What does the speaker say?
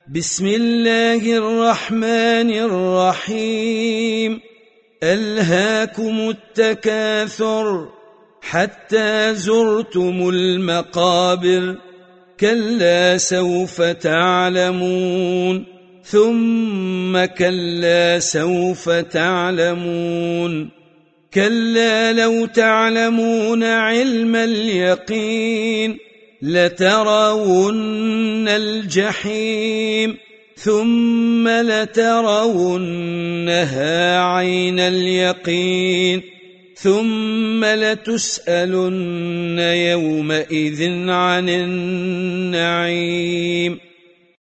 بسم الله الرحمن الرحيم. ألهاكم التكاثر حتى زرتم المقابر، كلا سوف تعلمون ثم كلا سوف تعلمون، كلا لو تعلمون علم اليقين لترون الجحيم ثم لترونها عين اليقين ثم لتسألن يومئذ عن النعيم.